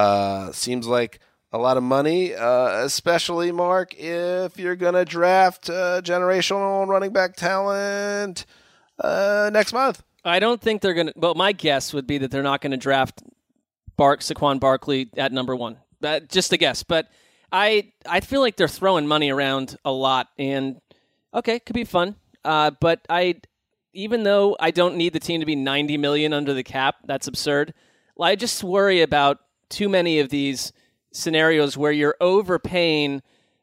Seems like a lot of money, especially, Mark, if you're going to draft generational running back talent next month. I don't think they're going to – well, my guess would be that they're not going to draft Saquon Barkley at number 1. Just a guess. But I feel like they're throwing money around a lot. And, okay, could be fun. But even though I don't need the team to be $90 million under the cap, that's absurd, I just worry about too many of these – scenarios where you're overpaying,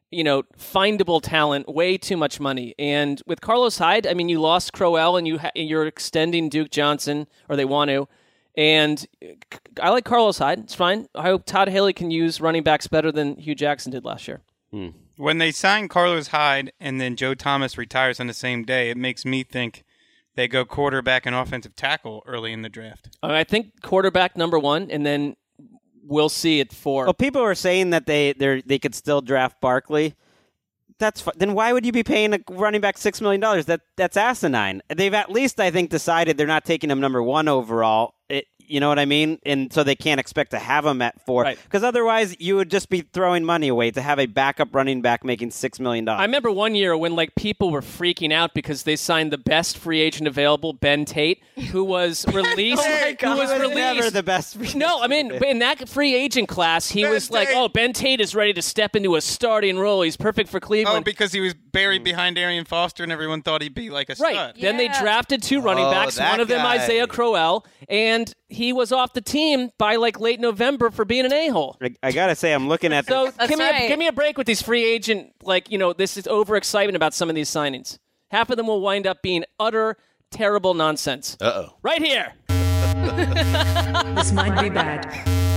findable talent, way too much money. And with Carlos Hyde, I mean, you lost Crowell and you're extending Duke Johnson, or they want to. And I like Carlos Hyde. It's fine. I hope Todd Haley can use running backs better than Hugh Jackson did last year. When they sign Carlos Hyde and then Joe Thomas retires on the same day, it makes me think they go quarterback and offensive tackle early in the draft. I think quarterback number 1, and then we'll see it for. Well, people are saying that they could still draft Barkley. That's then why would you be paying a running back $6 million? That's asinine. They've at least, I think, decided they're not taking him number 1 overall. You know what I mean? And so they can't expect to have him at 4. Because otherwise, you would just be throwing money away to have a backup running back making $6 million. I remember one year when people were freaking out because they signed the best free agent available, Ben Tate, who was released. Oh my God, who was released. Never the best free agent. No, I mean, in that free agent class, he was like, oh, Ben Tate is ready to step into a starting role. He's perfect for Cleveland. Oh, because he was buried behind Arian Foster and everyone thought he'd be like a stud. Right. Then they drafted 2 running backs, one of them Isaiah Crowell, and he was off the team by late November for being an a-hole. I gotta say, I'm looking at so give me a break with these free agent this is overexcitement about some of these signings. Half of them will wind up being utter terrible nonsense. Right here. This might be bad.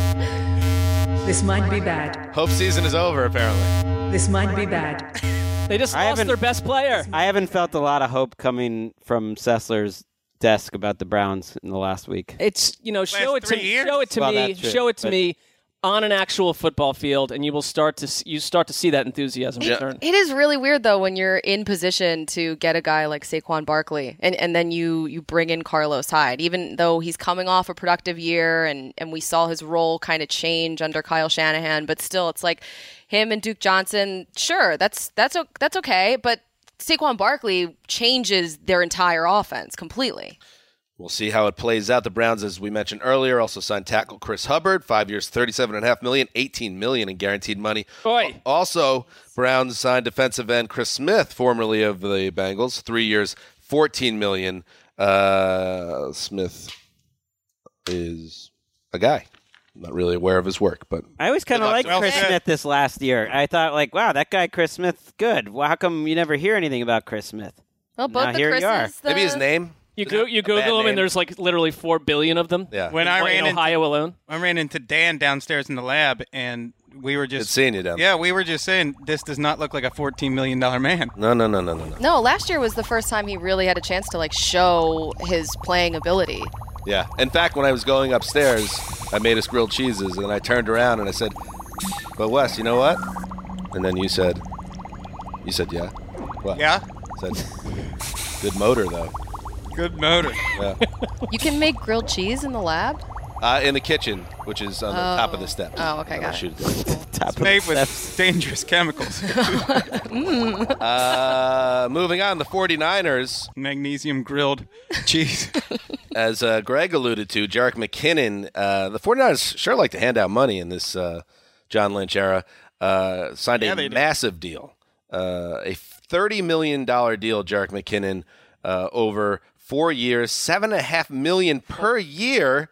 This might be bad. Hope season is over, apparently. This might be bad. They just lost their best player. I haven't felt a lot of hope coming from Sessler's desk about the Browns in the last week. It's show it to me on an actual football field, and you will start to see that enthusiasm return. It is really weird though when you're in position to get a guy like Saquon Barkley, and then you bring in Carlos Hyde, even though he's coming off a productive year, and we saw his role kind of change under Kyle Shanahan, but still, it's like him and Duke Johnson. Sure, that's okay, but Saquon Barkley changes their entire offense completely. We'll see how it plays out. The Browns, as we mentioned earlier, also signed tackle Chris Hubbard, 5 years, $37.5 million, $18 million in guaranteed money. Oy. Also, Browns signed defensive end Chris Smith, formerly of the Bengals, 3 years, $14 million. Smith is a guy. I'm not really aware of his work, but I always kind of liked Chris Smith this last year. I thought, wow, that guy Chris Smith, good. Well, how come you never hear anything about Chris Smith? Well, both now, the here Chris's, you are. Maybe his name. You Google him, and there's literally 4 billion of them. Yeah. When I ran Ohio alone, I ran into Dan downstairs in the lab, and we were just seeing you down there. Yeah, we were just saying this does not look like a $14 million man. No. No, last year was the first time he really had a chance to show his playing ability. Yeah. In fact, when I was going upstairs, I made us grilled cheeses, and I turned around and I said, "But Wes, you know what?" And then you said, "Yeah." What? Yeah. I said, "Good motor, though." Good motor. Yeah. You can make grilled cheese in the lab? In the kitchen, which is on the top of the steps. Oh, okay, got it. Shoot it. Top It's made with dangerous chemicals. Moving on, the 49ers. Magnesium grilled cheese. As Greg alluded to, Jerick McKinnon, the 49ers sure like to hand out money in this John Lynch era, signed a massive deal, a $30 million deal, Jerick McKinnon, over 4 years, $7.5 million per year,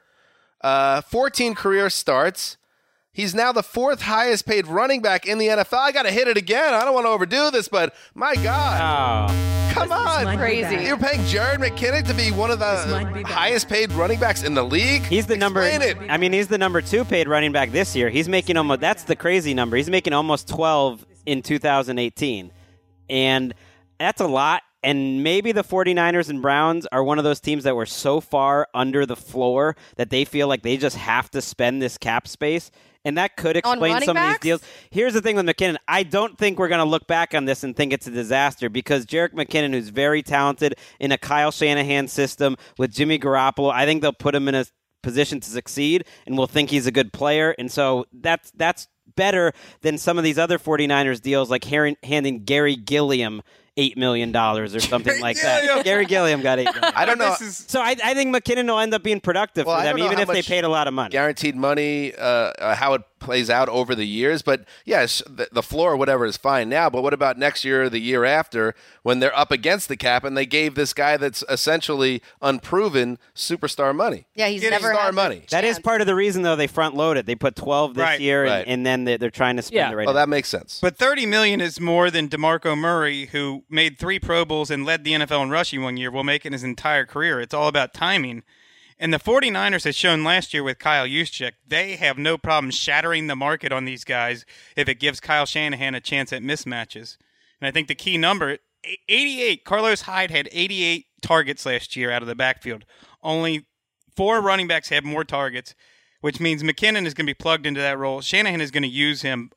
14 career starts. He's now the fourth highest paid running back in the NFL. I got to hit it again. I don't want to overdo this, but my God. Oh. Come on. Crazy. You're paying Jared McKinnon to be one of the highest paid running backs in the league? He's the he's the number 2 paid running back this year. He's making almost, that's the crazy number. He's making almost 12 in 2018. And that's a lot. And maybe the 49ers and Browns are one of those teams that were so far under the floor that they feel like they just have to spend this cap space. And that could explain some of these deals. Here's the thing with McKinnon. I don't think we're going to look back on this and think it's a disaster because Jerick McKinnon, who's very talented in a Kyle Shanahan system with Jimmy Garoppolo, I think they'll put him in a position to succeed and we'll think he's a good player. And so that's better than some of these other 49ers deals like handing Gary Gilliam $8 million or something like that. Gary Gilliam got $8 million. I don't know. So I think McKinnon will end up being productive for them, even if they paid a lot of money. Guaranteed money, how it plays out over the years. But yes, the floor or whatever is fine now. But what about next year or the year after when they're up against the cap and they gave this guy that's essentially unproven superstar money? Yeah, he's never star had money. That is part of the reason, though, they front loaded. They put 12 this year, and then they're trying to spend it right now. Well, that makes sense. But $30 million is more than DeMarco Murray, who made 3 Pro Bowls and led the NFL in rushing one year, will make in his entire career. It's all about timing. And the 49ers has shown last year with Kyle Juszczyk, they have no problem shattering the market on these guys if it gives Kyle Shanahan a chance at mismatches. And I think the key number, 88, Carlos Hyde had 88 targets last year out of the backfield. Only 4 running backs had more targets, which means McKinnon is going to be plugged into that role. Shanahan is going to use him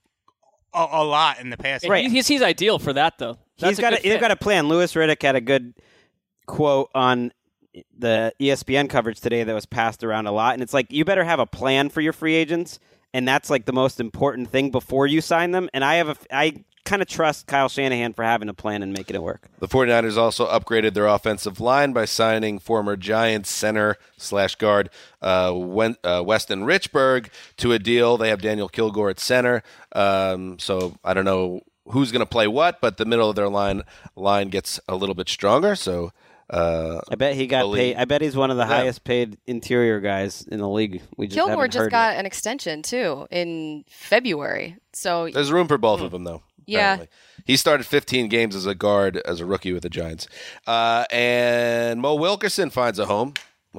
a lot in the past. Right. He's ideal for that, though. They've got a plan. Louis Riddick had a good quote on the ESPN coverage today that was passed around a lot, and it's like you better have a plan for your free agents, and that's like the most important thing before you sign them. And I kind of trust Kyle Shanahan for having a plan and making it work. The 49ers also upgraded their offensive line by signing former Giants center/guard Weston Richburg to a deal. They have Daniel Kilgore at center, so I don't know who's going to play what, but the middle of their line gets a little bit stronger. So I bet he got paid. I bet he's one of the highest paid interior guys in the league. Kilgore just got an extension too in February. So there's room for both of them, though. Yeah, apparently. He started 15 games as a guard as a rookie with the Giants. And Mo Wilkerson finds a home.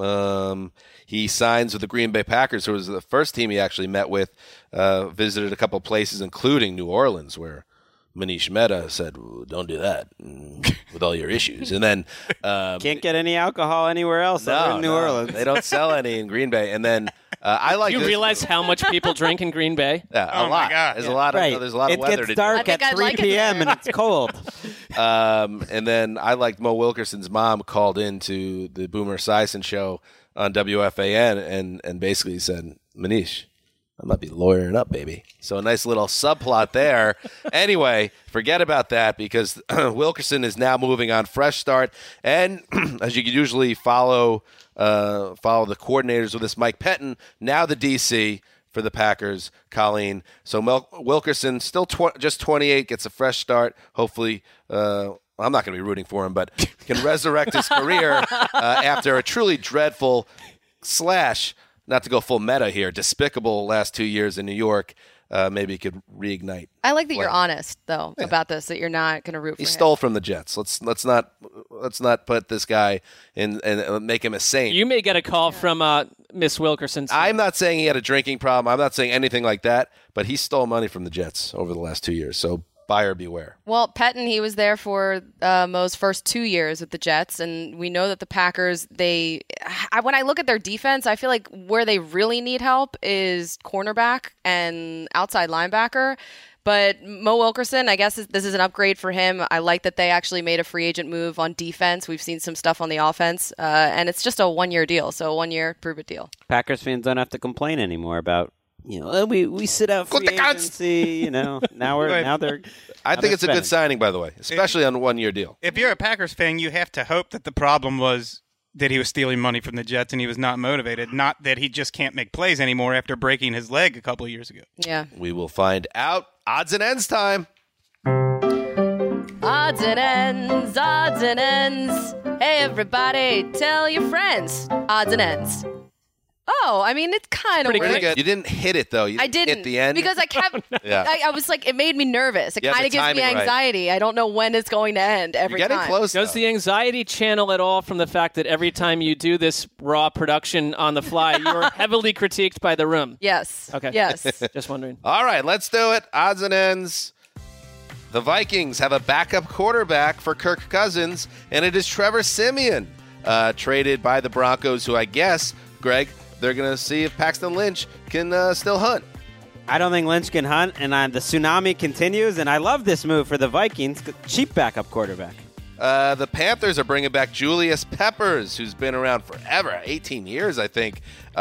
He signs with the Green Bay Packers, who was the first team he actually met with. Visited a couple places, including New Orleans, where Manish Mehta said, don't do that with all your issues. And then can't get any alcohol anywhere else other than New Orleans. They don't sell any in Green Bay. And then I like. Do you realize how much people drink in Green Bay? Yeah, a lot. My God. There's a lot of there's a lot of weather to do. It gets dark at 3 p.m. and it's cold. And then I liked Mo Wilkerson's mom called into the Boomer Esiason show on WFAN and basically said, Manish, I might be lawyering up, baby. So a nice little subplot there. Anyway, forget about that because Wilkerson is now moving on, fresh start. And as you can usually follow the coordinators with this, Mike Pettin, now the DC for the Packers, Colleen. So Wilkerson, still just 28, gets a fresh start. Hopefully, I'm not going to be rooting for him, but can resurrect his career after a truly dreadful / not to go full meta here, despicable last 2 years in New York. Maybe he could reignite. I like that you're honest though about this. That you're not going to root for him. He stole from the Jets. Let's not put this guy in and make him a saint. You may get a call from Miss Wilkerson. I'm not saying he had a drinking problem. I'm not saying anything like that. But he stole money from the Jets over the last 2 years. So buyer beware. Well, Pettin, he was there for Mo's first 2 years with the Jets, and we know that the Packers, when I look at their defense, I feel like where they really need help is cornerback and outside linebacker. But Mo Wilkerson, I guess this is an upgrade for him. I like that they actually made a free agent move on defense. We've seen some stuff on the offense, and it's just a 1 year deal. So 1 year, prove it deal. Packers fans don't have to complain anymore about we sit out free agency. Now they're. I think it's a good signing, by the way, especially on a 1-year deal. If you're a Packers fan, you have to hope that the problem was that he was stealing money from the Jets and he was not motivated, not that he just can't make plays anymore after breaking his leg a couple of years ago. Yeah. We will find out. Odds and ends time. Odds and ends, odds and ends. Hey, everybody, tell your friends. Odds and ends. Oh, I mean, it's kind of Pretty good. You didn't hit it, though. You I didn't hit the end. because I kept. Yeah. I was like, it made me nervous. It Yeah, kind the of gives me timing, right. anxiety. I don't know when it's going to end every You're getting time. close. Does though. the anxiety channel at all from the fact that every time you do this raw production on the fly, you're heavily critiqued by the room? Yes. Okay. Yes. Just wondering. All right, let's do it. Odds and ends. The Vikings have a backup quarterback for Kirk Cousins, and it is Trevor Siemian, traded by the Broncos, who I guess, Greg, they're going to see if Paxton Lynch can still hunt. I don't think Lynch can hunt, and the tsunami continues, and I love this move for the Vikings. Cheap backup quarterback. The Panthers are bringing back Julius Peppers, who's been around forever, 18 years, I think.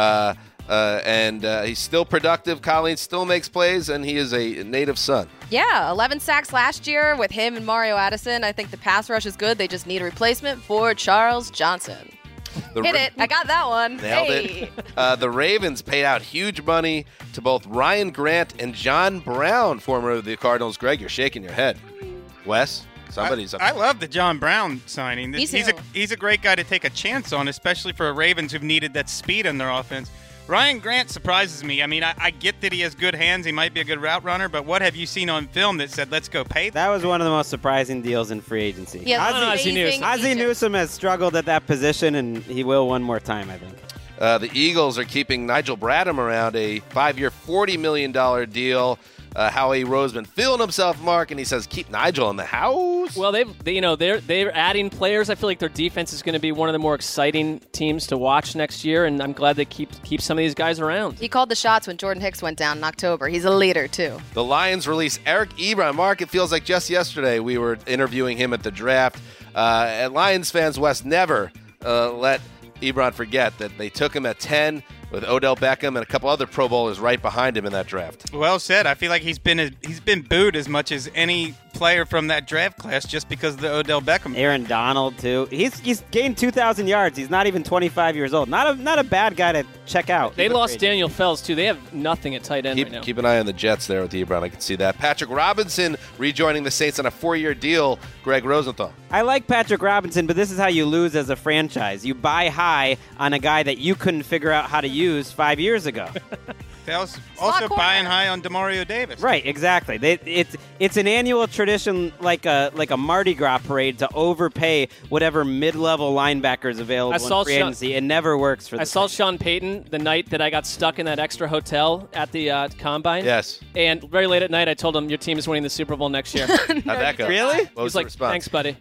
And he's still productive. Colleen still makes plays, and he is a native son. Yeah, 11 sacks last year with him and Mario Addison. I think the pass rush is good. They just need a replacement for Charles Johnson. Hit it. I got that one. Nailed hey. it. The Ravens paid out huge money to both Ryan Grant and John Brown, former of the Cardinals. Greg, you're shaking your head. Wes, somebody's up. I love the John Brown signing. Me too. He's a great guy to take a chance on, especially for Ravens who've needed that speed in their offense. Ryan Grant surprises me. I mean, I get that he has good hands. He might be a good route runner, but what have you seen on film that said, let's go pay them? That was one of the most surprising deals in free agency. Yeah, Ozzie Newsome has struggled at that position, and he will one more time, I think. The Eagles are keeping Nigel Bradham around, a 5-year, $40 million deal. Howie Roseman feeling himself, Mark, and he says, keep Nigel in the house. Well, they're adding players. I feel like their defense is going to be one of the more exciting teams to watch next year, and I'm glad they keep some of these guys around. He called the shots when Jordan Hicks went down in October. He's a leader, too. The Lions release Eric Ebron. Mark, it feels like just yesterday we were interviewing him at the draft. And Lions fans, West, never let Ebron forget that they took him at 10 with Odell Beckham and a couple other Pro Bowlers right behind him in that draft. Well said. I feel like he's been booed as much as any player from that draft class just because of the Odell Beckham. Aaron Donald too. He's gained 2,000 yards. He's not even 25 years old. Not a bad guy to check out. They lost Daniel Fells too. They have nothing at tight end right now. Keep an eye on the Jets there with Ebron. I can see that. Patrick Robinson rejoining the Saints on a 4-year deal. Greg Rosenthal. I like Patrick Robinson, but this is how you lose as a franchise. You buy high on a guy that you couldn't figure out how to use 5 years ago. They also buying high on DeMario Davis. Right, exactly. It's an annual tradition, like a Mardi Gras parade, to overpay whatever mid-level linebackers available in free agency. It never works for them. I saw Sean Payton the night that I got stuck in that extra hotel at the Combine. Yes. And very late at night, I told him, your team is winning the Super Bowl next year. How'd that go? Really? What was He's like, the response? thanks, buddy.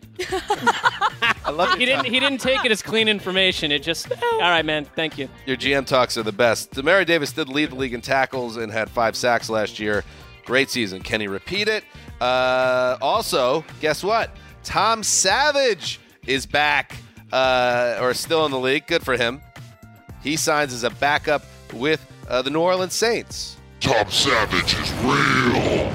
I love He didn't take it as clean information. It just, all right, man, thank you. Your GM talks are the best. Demario Davis did lead the league in tackles and had 5 sacks last year. Great season. Can he repeat it? Also, guess what? Tom Savage is back or still in the league. Good for him. He signs as a backup with the New Orleans Saints. Tom Savage is real.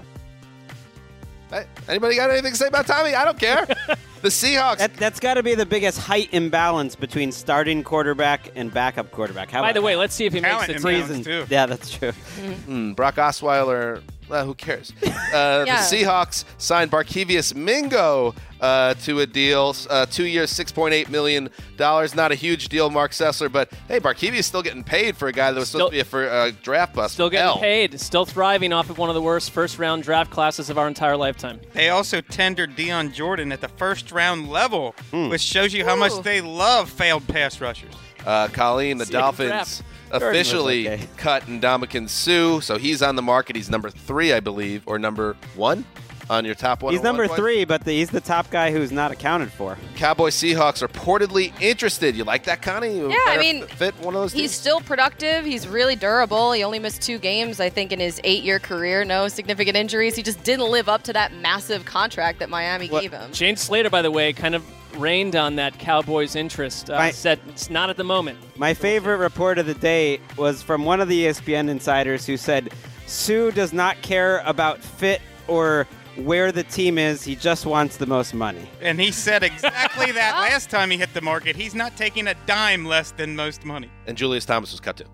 Hey, anybody got anything to say about Tommy? I don't care. The Seahawks. That's got to be the biggest height imbalance between starting quarterback and backup quarterback. By the way, let's see if he makes the Talent team. too. Yeah, that's true. Brock Osweiler, who cares? The Seahawks signed Barkevious Mingo to a deal, 2 years, $6.8 million. Not a huge deal, Mark Sessler, but hey, Barkevious still getting paid for a guy that was supposed to be a draft bust. Still getting paid, still thriving off of one of the worst first-round draft classes of our entire lifetime. They also tendered Deion Jordan at the first-round level, which shows you how much they love failed pass rushers. Colleen, the Dolphins officially cut Ndamukong Suh, so he's on the market. He's number 3, I believe, or number 1 on your top 1. He's number 3, but he's the top guy who's not accounted for. Cowboys Seahawks reportedly interested. You like that, Connie? Yeah, I mean, fit one of those he's teams? still productive. He's really durable. He only missed 2 games, I think, in his 8-year career. No significant injuries. He just didn't live up to that massive contract that Miami gave him. Shane Slater, by the way, kind of rained on that Cowboys interest. Said it's not at the moment. My favorite report of the day was from one of the ESPN insiders who said, Sue does not care about fit or where the team is. He just wants the most money. And he said exactly that last time he hit the market. He's not taking a dime less than most money. And Julius Thomas was cut too.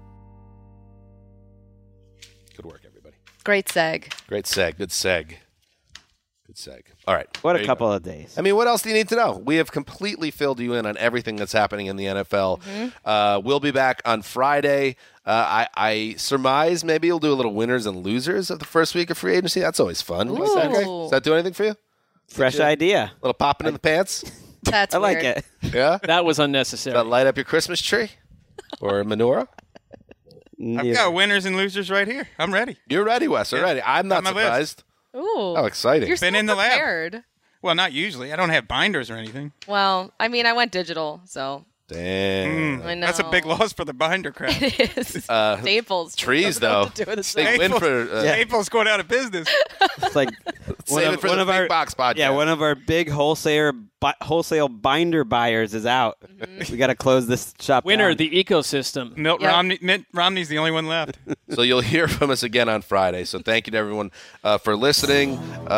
Good work, everybody. Great seg. Great seg. Good seg. Good seg. All right. What a couple of days. I mean, what else do you need to know? We have completely filled you in on everything that's happening in the NFL. We'll be back on Friday. I surmise maybe you'll do a little winners and losers of the first week of free agency. That's always fun. Does that do anything for you? Fresh idea. A little popping in the pants? That's I like weird. it. Yeah? That was unnecessary. That light up your Christmas tree? Or a menorah? I've got winners and losers right here. I'm ready. You're ready, Wes. Already. I'm not Got my surprised. Ooh. How exciting. You're Been so in the lab. prepared. Well, not usually. I don't have binders or anything. Well, I mean, I went digital, so. Damn. I know. That's a big loss for the binder crowd. It is. Staples. Trees, doesn't know though. what to do with a Big win for Staples going out of business. It's like Save it for the Big Box podcast. Yeah, one of our big wholesale binder buyers is out. We got to close this shop Winner, down. the ecosystem. Mitt Romney's the only one left. So you'll hear from us again on Friday. So thank you to everyone for listening.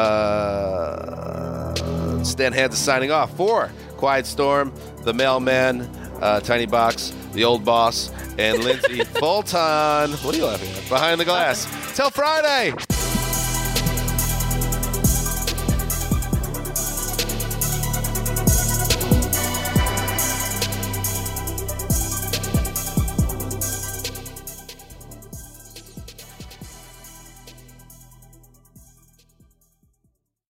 Stan Hansa signing off for Quiet Storm, the Mailman, Tiny Box, the Old Boss, and Lindsay Fulton. What are you laughing at? Behind the glass. Till Friday.